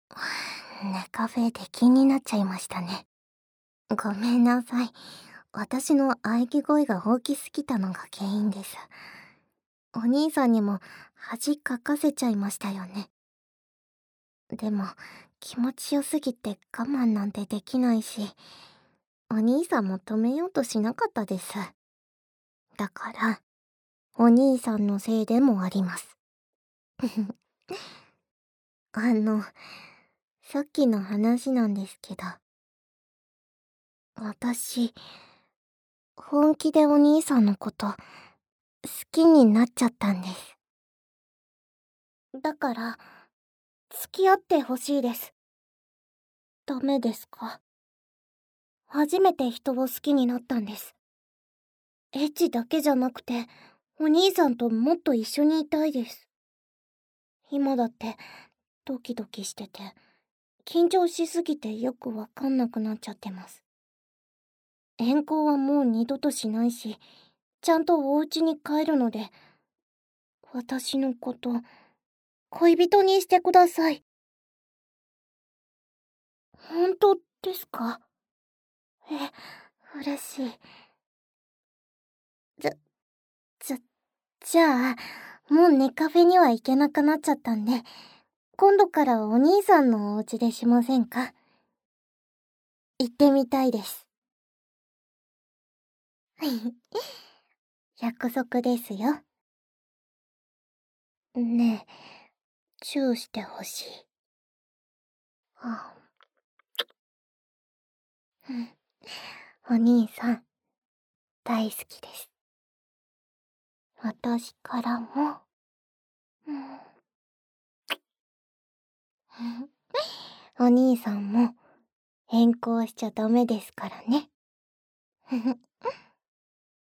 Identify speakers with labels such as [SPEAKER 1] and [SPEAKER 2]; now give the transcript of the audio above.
[SPEAKER 1] ネカフェ出禁になっちゃいましたね。ごめんなさい。私の喘ぎ声が大きすぎたのが原因です。お兄さんにも恥かかせちゃいましたよね。でも、気持ちよすぎて我慢なんてできないし、お兄さんも止めようとしなかったです。だから、お兄さんのせいでもあります。あの、さっきの話なんですけど、私、本気でお兄さんのこと、好きになっちゃったんです。だから、付き合ってほしいです。ダメですか？初めて人を好きになったんです。エッチだけじゃなくて、お兄さんともっと一緒にいたいです。今だって、ドキドキしてて、緊張しすぎてよくわかんなくなっちゃってます。遠行はもう二度としないし、ちゃんとお家に帰るので、私のこと、恋人にしてください。本当ですか？嬉しい。じゃ、じゃ、じゃあ、もうネカフェには行けなくなっちゃったんで、今度からお兄さんのお家でしませんか？行ってみたいです。約束ですよ。ねえ、チューしてほしい。あ、うん。お兄さん、大好きです。私からも。うん。お兄さんも変更しちゃダメですからね。